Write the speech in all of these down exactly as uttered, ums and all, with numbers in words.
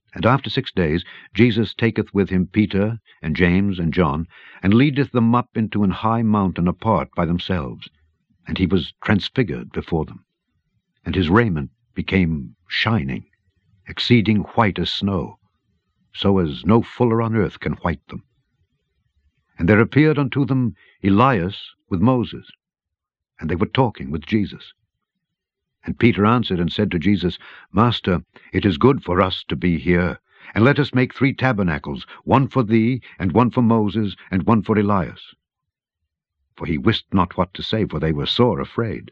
And after six days Jesus taketh with him Peter, and James, and John, and leadeth them up into an high mountain apart by themselves. And he was transfigured before them. And his raiment became shining, exceeding white as snow, so as no fuller on earth can white them. And there appeared unto them Elias with Moses, and they were talking with Jesus. And Peter answered and said to Jesus, Master, it is good for us to be here, and let us make three tabernacles, one for thee, and one for Moses, and one for Elias. For he wist not what to say, for they were sore afraid.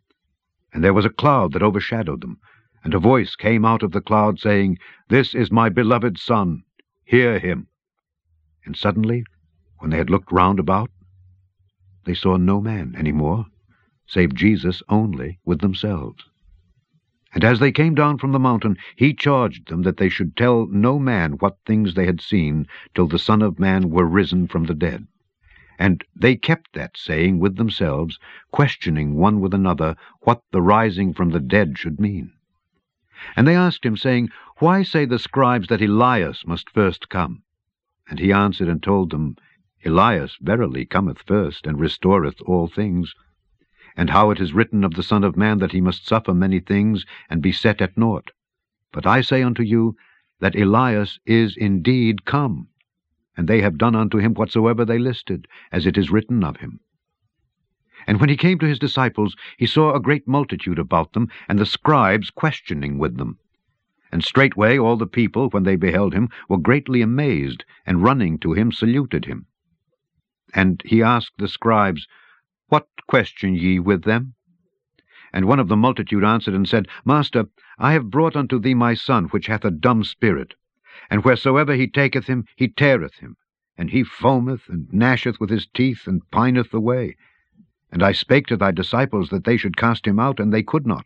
And there was a cloud that overshadowed them, and a voice came out of the cloud, saying, This is my beloved Son, hear him. And suddenly, when they had looked round about, they saw no man any more, save Jesus only with themselves. And as they came down from the mountain, he charged them that they should tell no man what things they had seen, till the Son of Man were risen from the dead. And they kept that saying with themselves, questioning one with another what the rising from the dead should mean. And they asked him, saying, Why say the scribes that Elias must first come? And he answered and told them, Elias verily cometh first, and restoreth all things. And how it is written of the Son of Man that he must suffer many things, and be set at naught. But I say unto you, that Elias is indeed come, and they have done unto him whatsoever they listed, as it is written of him. And when he came to his disciples, he saw a great multitude about them, and the scribes questioning with them. And straightway all the people, when they beheld him, were greatly amazed, and running to him saluted him. And he asked the scribes, What question ye with them? And one of the multitude answered and said, Master, I have brought unto thee my son, which hath a dumb spirit. And wheresoever he taketh him, he teareth him. And he foameth, and gnasheth with his teeth, and pineth away. And I spake to thy disciples that they should cast him out, and they could not.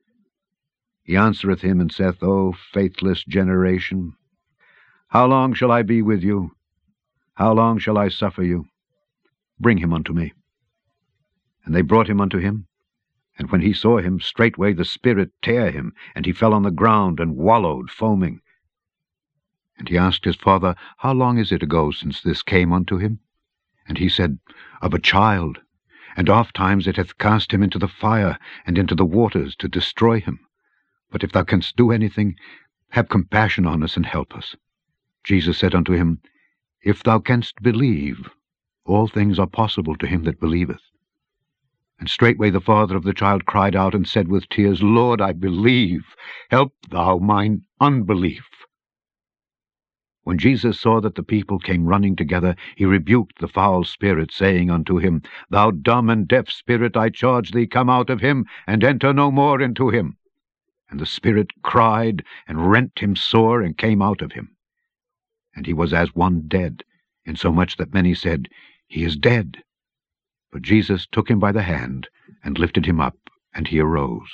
He answereth him, and saith, O faithless generation, how long shall I be with you? How long shall I suffer you? Bring him unto me. And they brought him unto him. And when he saw him, straightway the spirit tare him, and he fell on the ground, and wallowed, foaming. And he asked his father, How long is it ago since this came unto him? And he said, Of a child, and oft times it hath cast him into the fire, and into the waters, to destroy him. But if thou canst do anything, have compassion on us, and help us. Jesus said unto him, If thou canst believe, all things are possible to him that believeth. And straightway the father of the child cried out, and said with tears, Lord, I believe, help thou mine unbelief. When Jesus saw that the people came running together, he rebuked the foul spirit, saying unto him, Thou dumb and deaf spirit, I charge thee, come out of him, and enter no more into him. And the spirit cried, and rent him sore, and came out of him. And he was as one dead, insomuch that many said, He is dead. But Jesus took him by the hand, and lifted him up, and he arose.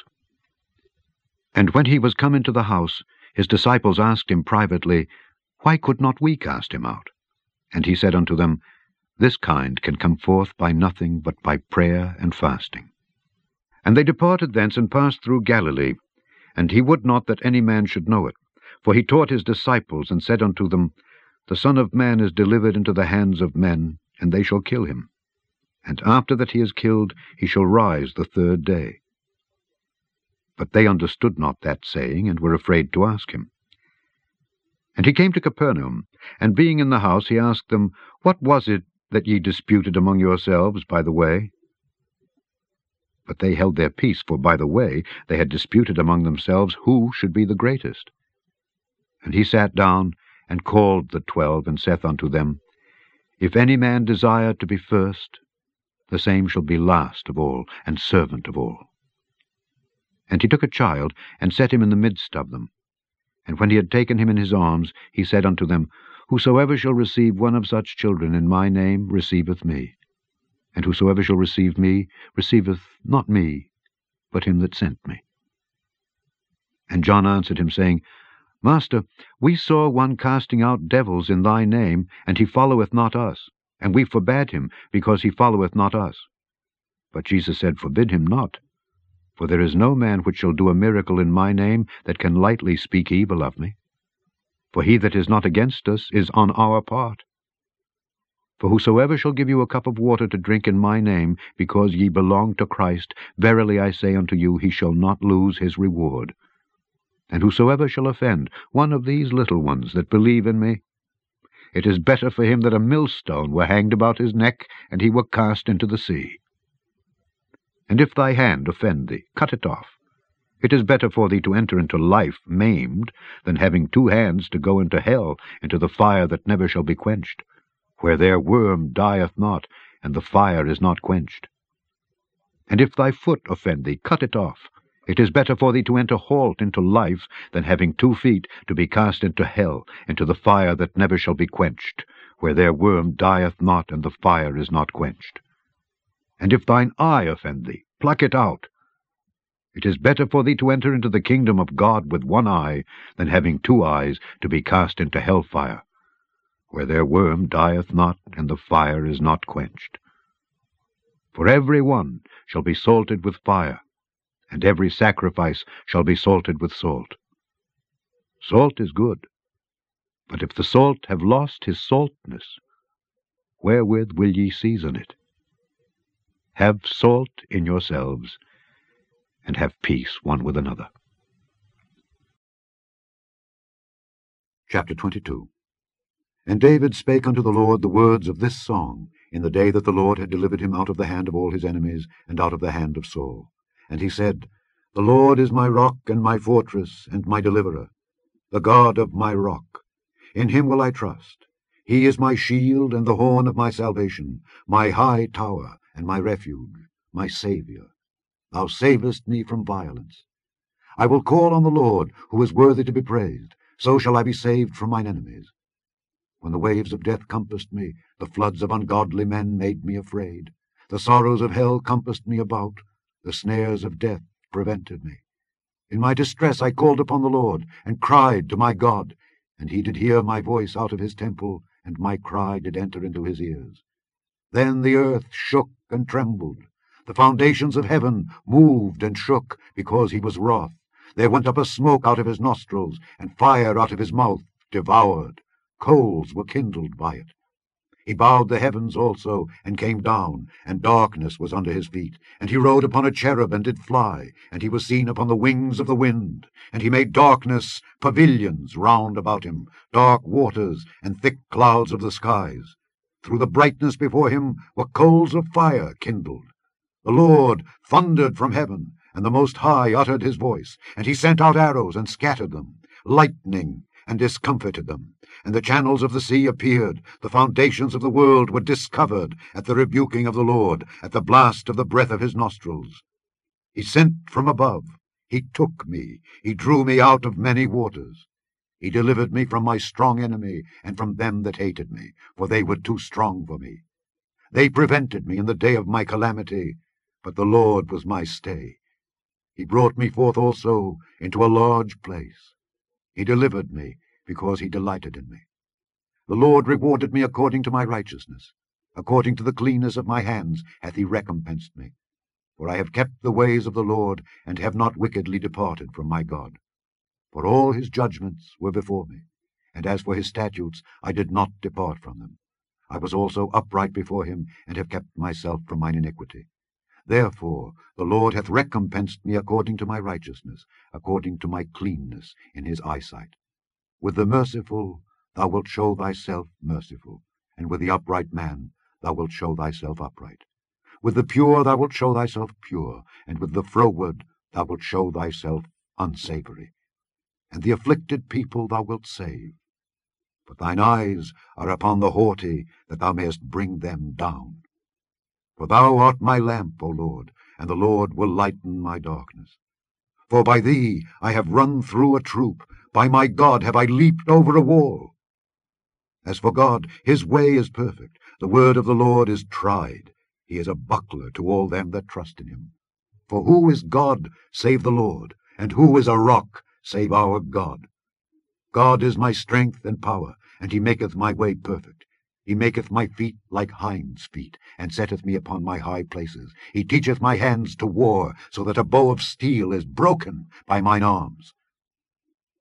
And when he was come into the house, his disciples asked him privately, Why could not we cast him out? And he said unto them, This kind can come forth by nothing but by prayer and fasting. And they departed thence, and passed through Galilee. And he would not that any man should know it. For he taught his disciples, and said unto them, The Son of Man is delivered into the hands of men, and they shall kill him. And after that he is killed, he shall rise the third day. But they understood not that saying, and were afraid to ask him. And he came to Capernaum, and being in the house, he asked them, What was it that ye disputed among yourselves by the way? But they held their peace, for by the way they had disputed among themselves who should be the greatest. And he sat down, and called the twelve, and saith unto them, If any man desire to be first, the same shall be last of all, and servant of all. And he took a child, and set him in the midst of them. And when he had taken him in his arms, he said unto them, Whosoever shall receive one of such children in my name receiveth me. And whosoever shall receive me receiveth not me, but him that sent me. And John answered him, saying, Master, we saw one casting out devils in thy name, and he followeth not us. And we forbade him, because he followeth not us. But Jesus said, Forbid him not. For there is no man which shall do a miracle in my name that can lightly speak evil of me. For he that is not against us is on our part. For whosoever shall give you a cup of water to drink in my name, because ye belong to Christ, verily I say unto you, he shall not lose his reward. And whosoever shall offend one of these little ones that believe in me, it is better for him that a millstone were hanged about his neck, and he were cast into the sea. And if thy hand offend thee, cut it off. It is better for thee to enter into life maimed, than having two hands to go into hell, into the fire that never shall be quenched, where their worm dieth not, and the fire is not quenched. And if thy foot offend thee, cut it off. It is better for thee to enter halt into life, than having two feet to be cast into hell, into the fire that never shall be quenched, where their worm dieth not, and the fire is not quenched. And if thine eye offend thee, pluck it out. It is better for thee to enter into the kingdom of God with one eye, than having two eyes to be cast into hell fire, where their worm dieth not, and the fire is not quenched. For every one shall be salted with fire, and every sacrifice shall be salted with salt. Salt is good, but if the salt have lost his saltness, wherewith will ye season it? Have salt in yourselves, and have peace one with another. Chapter twenty-two. And David spake unto the Lord the words of this song, in the day that the Lord had delivered him out of the hand of all his enemies, and out of the hand of Saul. And he said, The Lord is my rock, and my fortress, and my deliverer, the God of my rock. In him will I trust. He is my shield, and the horn of my salvation, my high tower, and my refuge, my Saviour. Thou savest me from violence. I will call on the Lord, who is worthy to be praised. So shall I be saved from mine enemies. When the waves of death compassed me, the floods of ungodly men made me afraid. The sorrows of hell compassed me about. The snares of death prevented me. In my distress I called upon the Lord, and cried to my God. And he did hear my voice out of his temple, and my cry did enter into his ears. Then the earth shook and trembled. The foundations of heaven moved and shook, because he was wroth. There went up a smoke out of his nostrils, and fire out of his mouth devoured. Coals were kindled by it. He bowed the heavens also, and came down, and darkness was under his feet. And he rode upon a cherub, and did fly, and he was seen upon the wings of the wind. And he made darkness pavilions round about him, dark waters, and thick clouds of the skies. Through the brightness before him were coals of fire kindled. The Lord thundered from heaven, and the Most High uttered his voice. And he sent out arrows, and scattered them, lightning, and discomfited them. And the channels of the sea appeared. The foundations of the world were discovered at the rebuking of the Lord, at the blast of the breath of his nostrils. He sent from above. He took me. He drew me out of many waters. He delivered me from my strong enemy, and from them that hated me, for they were too strong for me. They prevented me in the day of my calamity, but the Lord was my stay. He brought me forth also into a large place. He delivered me, because he delighted in me. The Lord rewarded me according to my righteousness. According to the cleanness of my hands hath he recompensed me. For I have kept the ways of the Lord, and have not wickedly departed from my God. For all his judgments were before me, and as for his statutes I did not depart from them. I was also upright before him, and have kept myself from mine iniquity. Therefore the Lord hath recompensed me according to my righteousness, according to my cleanness in his eyesight. With the merciful thou wilt show thyself merciful, and with the upright man thou wilt show thyself upright. With the pure thou wilt show thyself pure, and with the froward thou wilt show thyself unsavoury. And the afflicted people thou wilt save. But thine eyes are upon the haughty, that thou mayest bring them down. For thou art my lamp, O Lord, and the Lord will lighten my darkness. For by thee I have run through a troop, by my God have I leaped over a wall. As for God, his way is perfect, the word of the Lord is tried. He is a buckler to all them that trust in him. For who is God save the Lord, and who is a rock save our God? God is my strength and power, and he maketh my way perfect. He maketh my feet like hinds' feet, and setteth me upon my high places. He teacheth my hands to war, so that a bow of steel is broken by mine arms.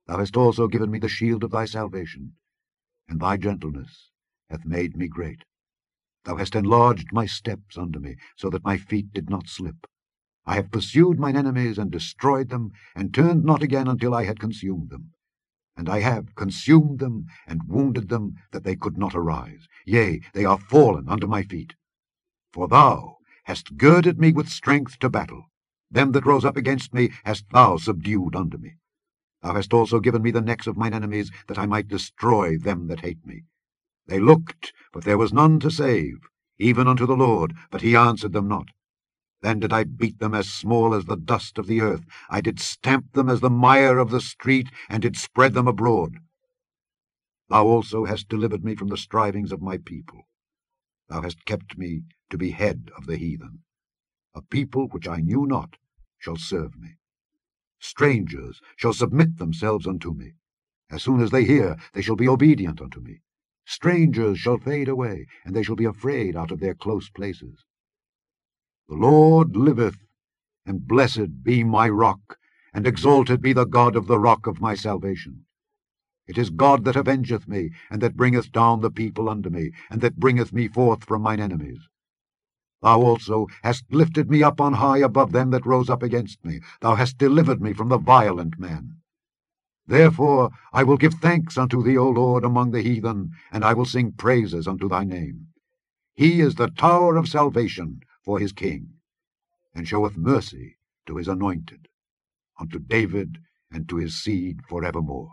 Thou hast also given me the shield of thy salvation, and thy gentleness hath made me great. Thou hast enlarged my steps under me, so that my feet did not slip. I have pursued mine enemies, and destroyed them, and turned not again until I had consumed them. And I have consumed them, and wounded them, that they could not arise. Yea, they are fallen under my feet. For thou hast girded me with strength to battle. Them that rose up against me hast thou subdued under me. Thou hast also given me the necks of mine enemies, that I might destroy them that hate me. They looked, but there was none to save, even unto the Lord, but he answered them not. Then did I beat them as small as the dust of the earth. I did stamp them as the mire of the street, and did spread them abroad. Thou also hast delivered me from the strivings of my people. Thou hast kept me to be head of the heathen. A people which I knew not shall serve me. Strangers shall submit themselves unto me. As soon as they hear, they shall be obedient unto me. Strangers shall fade away, and they shall be afraid out of their close places. The Lord liveth, and blessed be my rock, and exalted be the God of the rock of my salvation. It is God that avengeth me, and that bringeth down the people unto me, and that bringeth me forth from mine enemies. Thou also hast lifted me up on high above them that rose up against me. Thou hast delivered me from the violent man. Therefore I will give thanks unto thee, O Lord, among the heathen, and I will sing praises unto thy name. He is the tower of salvation for his king, and showeth mercy to his anointed, unto David and to his seed for evermore.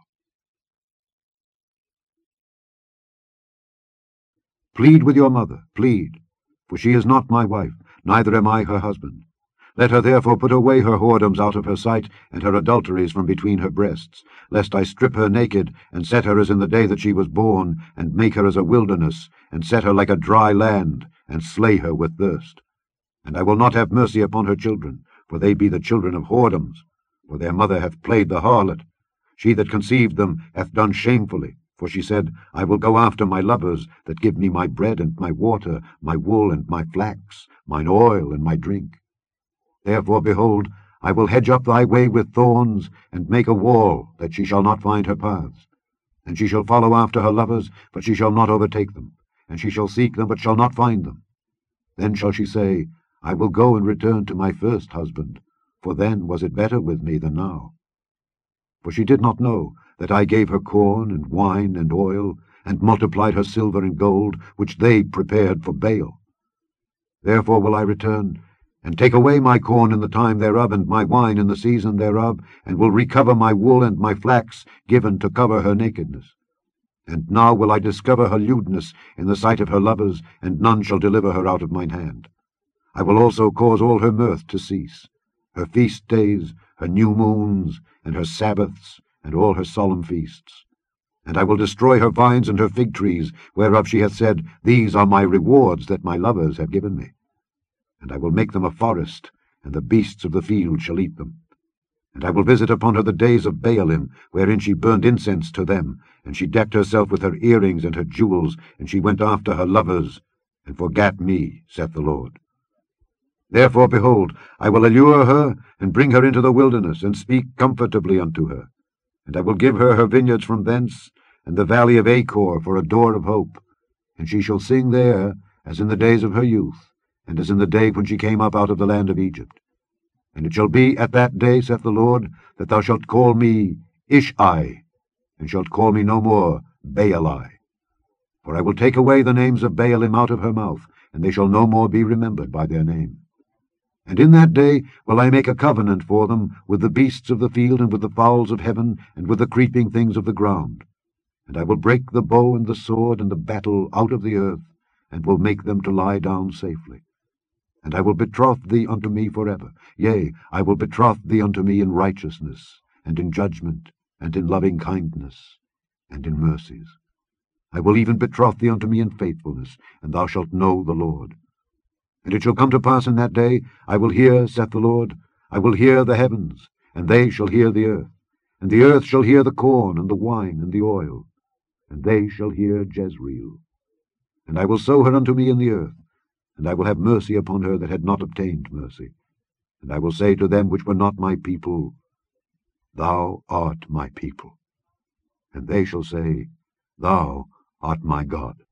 Plead with your mother, plead, for she is not my wife, neither am I her husband. Let her therefore put away her whoredoms out of her sight, and her adulteries from between her breasts, lest I strip her naked, and set her as in the day that she was born, and make her as a wilderness, and set her like a dry land, and slay her with thirst. And I will not have mercy upon her children, for they be the children of whoredoms, for their mother hath played the harlot. She that conceived them hath done shamefully, for she said, I will go after my lovers, that give me my bread and my water, my wool and my flax, mine oil and my drink. Therefore, behold, I will hedge up thy way with thorns, and make a wall, that she shall not find her paths. And she shall follow after her lovers, but she shall not overtake them. And she shall seek them, but shall not find them. Then shall she say, I will go and return to my first husband, for then was it better with me than now. For she did not know that I gave her corn and wine and oil, and multiplied her silver and gold, which they prepared for Baal. Therefore will I return, and take away my corn in the time thereof, and my wine in the season thereof, and will recover my wool and my flax, given to cover her nakedness. And now will I discover her lewdness in the sight of her lovers, and none shall deliver her out of mine hand. I will also cause all her mirth to cease, her feast days, her new moons, and her Sabbaths, and all her solemn feasts. And I will destroy her vines and her fig trees, whereof she hath said, These are my rewards that my lovers have given me. And I will make them a forest, and the beasts of the field shall eat them. And I will visit upon her the days of Baalim, wherein she burned incense to them, and she decked herself with her earrings and her jewels, and she went after her lovers, and forgat me, saith the Lord. Therefore, behold, I will allure her, and bring her into the wilderness, and speak comfortably unto her. And I will give her her vineyards from thence, and the valley of Achor for a door of hope. And she shall sing there, as in the days of her youth, and as in the day when she came up out of the land of Egypt. And it shall be at that day, saith the Lord, that thou shalt call me Ish-ai, and shalt call me no more Baali. For I will take away the names of Baalim out of her mouth, and they shall no more be remembered by their name. And in that day will I make a covenant for them with the beasts of the field, and with the fowls of heaven, and with the creeping things of the ground. And I will break the bow and the sword and the battle out of the earth, and will make them to lie down safely. And I will betroth thee unto me forever. Yea, I will betroth thee unto me in righteousness, and in judgment, and in loving kindness, and in mercies. I will even betroth thee unto me in faithfulness, and thou shalt know the Lord. And it shall come to pass in that day, I will hear, saith the Lord, I will hear the heavens, and they shall hear the earth, and the earth shall hear the corn, and the wine, and the oil, and they shall hear Jezreel. And I will sow her unto me in the earth, and I will have mercy upon her that had not obtained mercy. And I will say to them which were not my people, Thou art my people. And they shall say, Thou art my God.